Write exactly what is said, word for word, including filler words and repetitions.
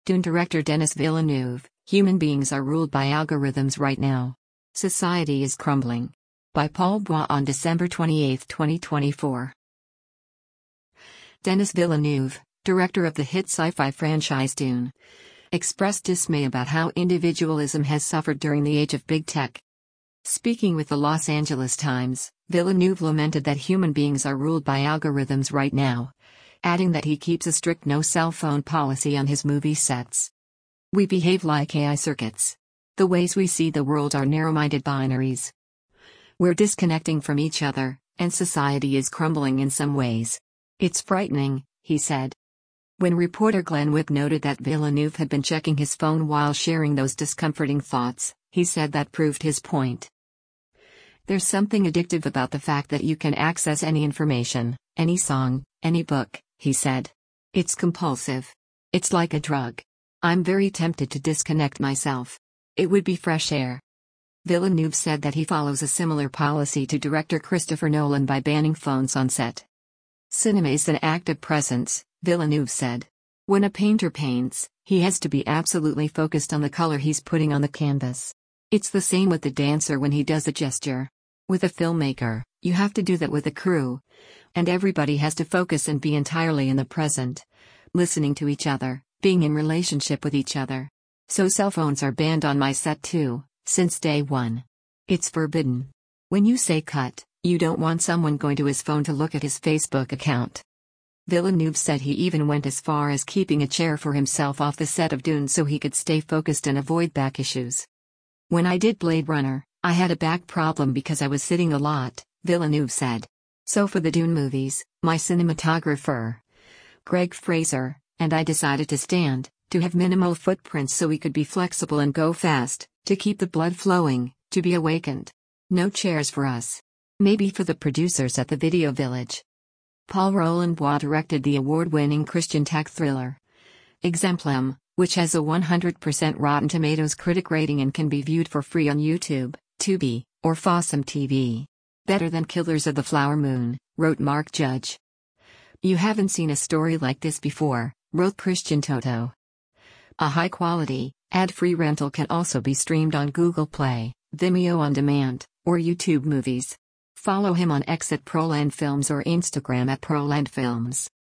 Dune director Denis Villeneuve, human beings are ruled by algorithms right now. Society is crumbling. By Paul Bois on December twenty-eighth, twenty twenty-four. Denis Villeneuve, director of the hit sci-fi franchise Dune, expressed dismay about how individualism has suffered during the age of big tech. Speaking with the Los Angeles Times, Villeneuve lamented that human beings are ruled by algorithms right now, adding that he keeps a strict no cell phone policy on his movie sets. We behave like A I circuits. The ways we see the world are narrow-minded binaries. We're disconnecting from each other, and society is crumbling in some ways. It's frightening, he said. When reporter Glenn Whipp noted that Villeneuve had been checking his phone while sharing those discomforting thoughts, he said that proved his point. There's something addictive about the fact that you can access any information, any song, any book, he said. It's compulsive. It's like a drug. I'm very tempted to disconnect myself. It would be fresh air. Villeneuve said that he follows a similar policy to director Christopher Nolan by banning phones on set. Cinema is an active presence, Villeneuve said. When a painter paints, he has to be absolutely focused on the color he's putting on the canvas. It's the same with the dancer when he does a gesture. With a filmmaker, you have to do that with a crew. And everybody has to focus and be entirely in the present. Listening to each other, being in relationship with each other. So cell phones are banned on my set too, since day one. It's forbidden. When you say cut, you don't want someone going to his phone to look at his Facebook account. Villeneuve said he even went as far as keeping a chair for himself off the set of Dune so he could stay focused and avoid back issues. When I did Blade Runner, I had a back problem because I was sitting a lot, Villeneuve said. So for the Dune movies, my cinematographer, Greg Fraser, and I decided to stand, to have minimal footprints so we could be flexible and go fast, to keep the blood flowing, to be awakened. No chairs for us. Maybe for the producers at the Video Village. Paul Roland Bois directed the award-winning Christian tech thriller Exemplum, which has a one hundred percent Rotten Tomatoes critic rating and can be viewed for free on YouTube, Tubi, or Fossum T V. Better than Killers of the Flower Moon, wrote Mark Judge. You haven't seen a story like this before, wrote Christian Toto. A high-quality, ad-free rental can also be streamed on Google Play, Vimeo On Demand, or YouTube Movies. Follow him on X at Proland Films or Instagram at Proland Films.